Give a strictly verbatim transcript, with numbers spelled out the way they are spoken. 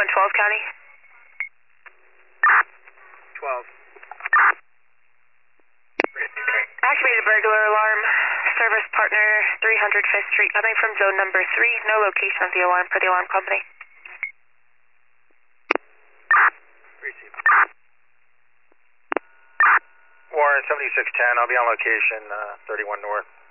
on twelve County. twelve. Activated burglar alarm. Service partner three hundred Fifth Street coming from zone number three. No location of the alarm for the alarm company. Receive. Warren seventy-six ten, I'll be on location, uh, thirty-one North.